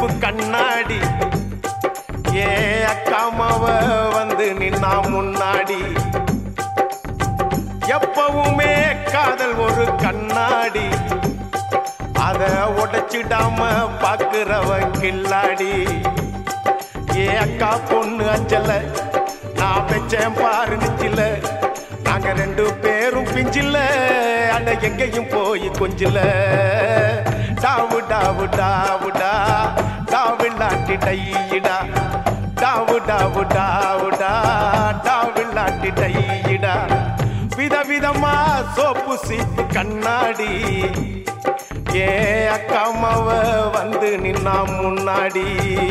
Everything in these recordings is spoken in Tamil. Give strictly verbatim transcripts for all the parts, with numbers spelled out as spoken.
கண்ணாடி ஏ அக்காமாவ வந்து நின்னா முன்னாடி எப்பவுமே காதல் ஒரு கண்ணாடி அத உடைச்சிடாம பாக்குறவன் கில்லாடி ஏ அக்கா பொண்ணு அஞ்சல நான் வச்சேன் பாரு நிச்சில நாங்க ரெண்டு பேரும் பிஞ்சில அட எங்கேயும் போய் கொஞ்சில டாவு டாவு டாவுடா டாவில்லாட்டி டையிடா டாவு டாவு டாவுடா டாவில்லாட்டி டையிடா விதவிதமா சோப்பு சீப்பு கண்ணாடி ஏ அக்காமாவ வந்து நின்னா முன்னாடி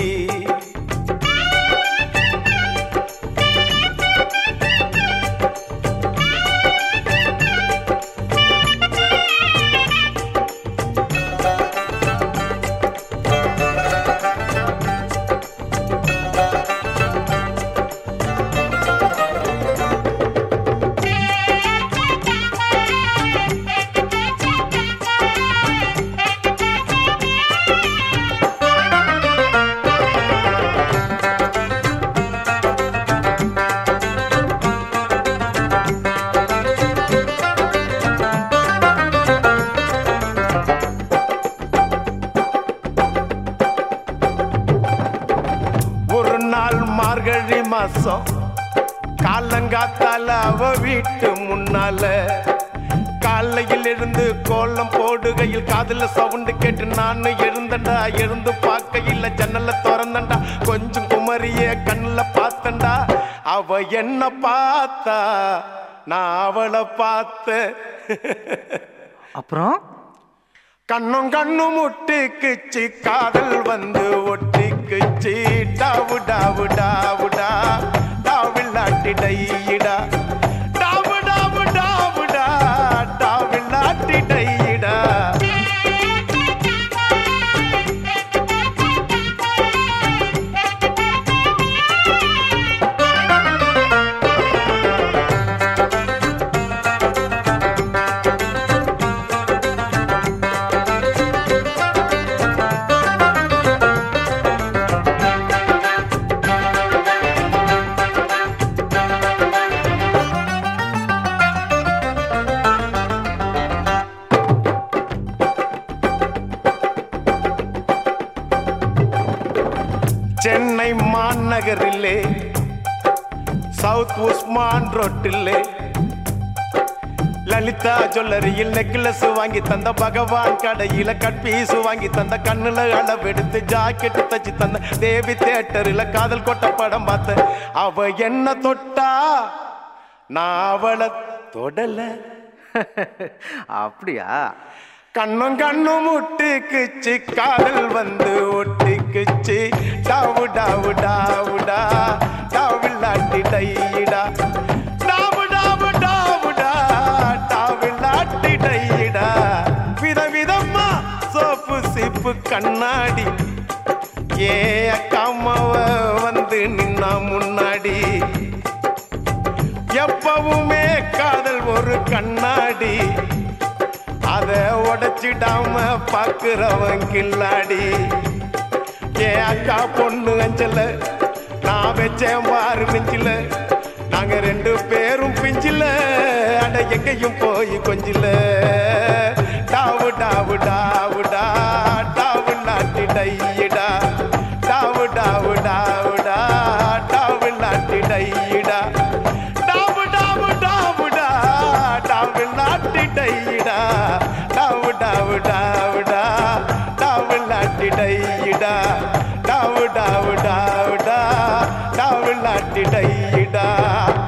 மார்கழி மாசம் காலங்காத்தால அவ வீட்டு முன்னால காலையில் இருந்து கோலம் போடுகையில் காதுல சவுண்டு கேட்டு நானு எழுந்தண்டா எழுந்து பார்க்கையில் ஜன்னல திறந்தண்டா கொஞ்சம் குமரிய கண்ணுல பார்த்தண்டா அவ என்ன பார்த்தா நான் அவளை பார்த்த அப்புறம் கண்ணும் கண்ணும் முட்டிக்குச்சு காதல் வந்து ஒட்டிக்குச்சு டாவு டாவு டாவுடா டாவில்லாட்டி டையிடா டாவு டாவு டாவுடா டாவில்லாட்டி டையிடா சென்னை மாநகரிலே சவுத் உஸ்மான் ரோட்டிலே லலிதா ஜுவல்லரியில் நெக்லஸ் வாங்கி தந்த பகவான் கடையில கட்பீஸ் வாங்கி தந்த கண்ணுல அளவெடுத்து ஜாக்கெட்டு தச்சு தந்த தேவி தியேட்டரில் காதல் கொட்ட படம் பார்த்த அவ என்ன தொட்டா நான் அவளை தொடல அப்படியா கண்ணும் கண்ணும் முட்டிக்குச்சு காதல் வந்து ஒட்டிக்குச்சு டாவு டாவு டாவுடா டாவில்லாட்டி டையிடா டாவு டாவு டாவுடா டாவில்லாட்டி டையிடா விதவிதமா சோப்பு சீப்பு கண்ணாடி ஏ அக்காமாவ வந்து நின்னா முன்னாடி எப்பவுமே காதல் ஒரு கண்ணாடி அத உடைச்சிடாம பாக்குறவன் கில்லாடி ஏ அக்கா பொண்ணு அஞ்சல நான் வச்சேன் பாரு நெஞ்சில நாங்க ரெண்டு பேரும் பிஞ்சில அட எங்கேயும் போய் கொஞ்சில டாவு டாவு டாவுடா டாவில்லாட்டி டையிடா டாவு டாவு டாவுடா டாவில்லாட்டி டையிடா டாவு டாவு டாவுடா டாவில்லாட்டி டையிடா டாவு டாவு டாவுடா டாவில்லாட்டி டையிடா டாவு டாவு டாவுடா டாவில்லாட்டி டையிடா